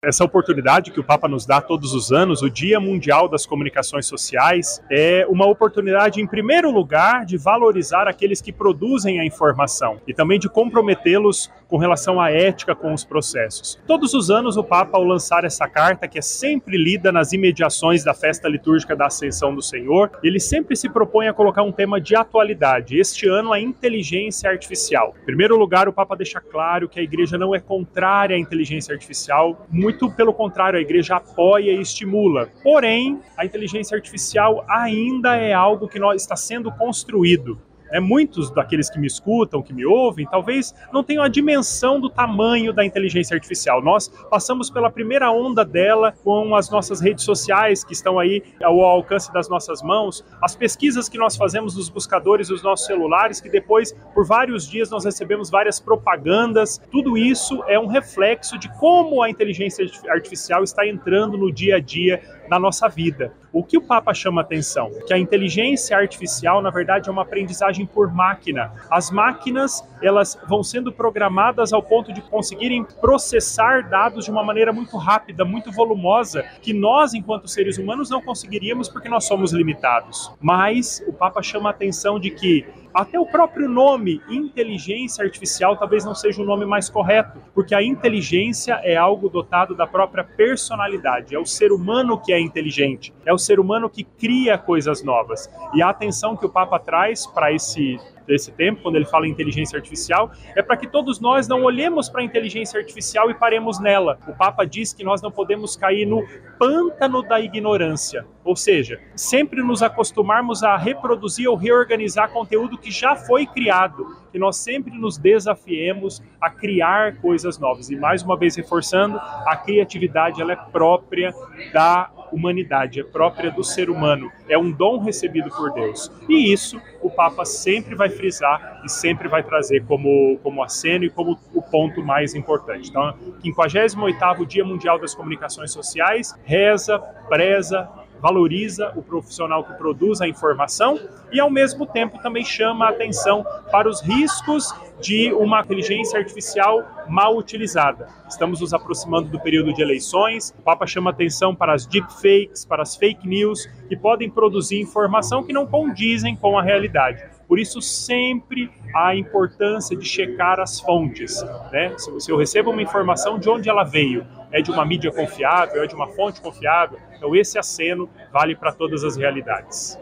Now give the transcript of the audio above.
Essa oportunidade que o Papa nos dá todos os anos, o Dia Mundial das Comunicações Sociais, é uma oportunidade, em primeiro lugar, de valorizar aqueles que produzem a informação e também de comprometê-los com relação à ética com os processos. Todos os anos o Papa, ao lançar essa carta, que é sempre lida nas imediações da festa litúrgica da Ascensão do Senhor, ele sempre se propõe a colocar um tema de atualidade. Este ano, a inteligência artificial. Em primeiro lugar, o Papa deixa claro que a Igreja não é contrária à inteligência artificial, muito pelo contrário, a Igreja apoia e estimula. Porém, a inteligência artificial ainda é algo que está sendo construído. Muitos daqueles que me escutam, que me ouvem, talvez não tenham a dimensão do tamanho da inteligência artificial. Nós passamos pela primeira onda dela com as nossas redes sociais, que estão aí ao alcance das nossas mãos, as pesquisas que nós fazemos nos buscadores dos nossos celulares, que depois, por vários dias, nós recebemos várias propagandas. Tudo isso é um reflexo de como a inteligência artificial está entrando no dia a dia na nossa vida. O que o Papa chama atenção? Que a inteligência artificial, na verdade, é uma aprendizagem por máquina. As máquinas, elas vão sendo programadas ao ponto de conseguirem processar dados de uma maneira muito rápida, muito volumosa, que nós, enquanto seres humanos, não conseguiríamos porque nós somos limitados. Mas o Papa chama a atenção de que até o próprio nome, inteligência artificial, talvez não seja o nome mais correto, porque a inteligência é algo dotado da própria personalidade, é o ser humano que é inteligente, é o ser humano que cria coisas novas. E a atenção que o Papa traz para esse tempo, quando ele fala em inteligência artificial, é para que todos nós não olhemos para a inteligência artificial e paremos nela. O Papa diz que nós não podemos cair no pântano da ignorância, ou seja, sempre nos acostumarmos a reproduzir ou reorganizar conteúdo que já foi criado, que nós sempre nos desafiemos a criar coisas novas. E mais uma vez reforçando, a criatividade ela é própria da humanidade, é própria do ser humano, é um dom recebido por Deus. E isso o Papa sempre vai frisar e sempre vai trazer como aceno e como o ponto mais importante. Então, 58º Dia Mundial das Comunicações Sociais, reza, preza, valoriza o profissional que produz a informação e, ao mesmo tempo, também chama a atenção para os riscos de uma inteligência artificial mal utilizada. Estamos nos aproximando do período de eleições, o Papa chama atenção para as deepfakes, para as fake news, que podem produzir informação que não condizem com a realidade. Por isso, sempre a importância de checar as fontes, né? Se eu recebo uma informação, de onde ela veio? É de uma mídia confiável? É de uma fonte confiável? Então, esse aceno vale para todas as realidades.